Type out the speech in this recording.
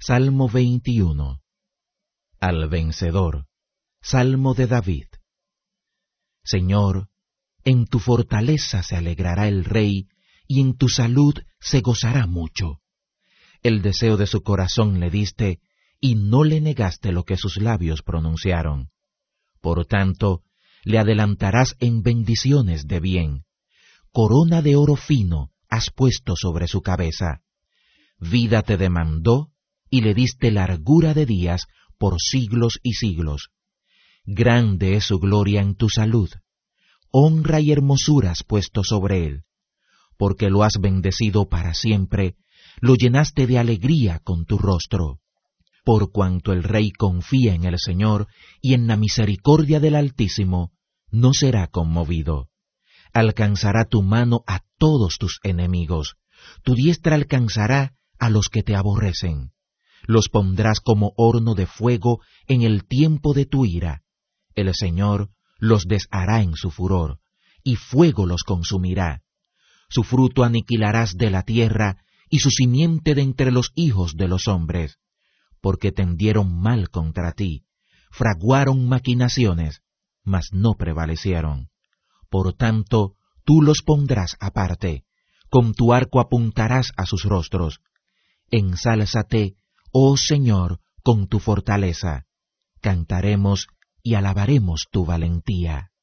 Salmo 21. Al vencedor. Salmo de David. Señor, en tu fortaleza se alegrará el rey, y en tu salud se gozará mucho. El deseo de su corazón le diste, y no le negaste lo que sus labios pronunciaron. Por tanto, le adelantarás en bendiciones de bien. Corona de oro fino has puesto sobre su cabeza. Vida te demandó, y le diste largura de días por siglos y siglos. Grande es su gloria en tu salud. Honra y hermosura has puesto sobre él. Porque lo has bendecido para siempre, lo llenaste de alegría con tu rostro. Por cuanto el rey confía en el Señor y en la misericordia del Altísimo, no será conmovido. Alcanzará tu mano a todos tus enemigos, tu diestra alcanzará a los que te aborrecen. Los pondrás como horno de fuego en el tiempo de tu ira. El Señor los deshará en su furor, y fuego los consumirá. Su fruto aniquilarás de la tierra, y su simiente de entre los hijos de los hombres. Porque tendieron mal contra ti, fraguaron maquinaciones, mas no prevalecieron. Por tanto, tú los pondrás aparte, con tu arco apuntarás a sus rostros. Ensálzate, oh Señor, con tu fortaleza. Cantaremos y alabaremos tu valentía.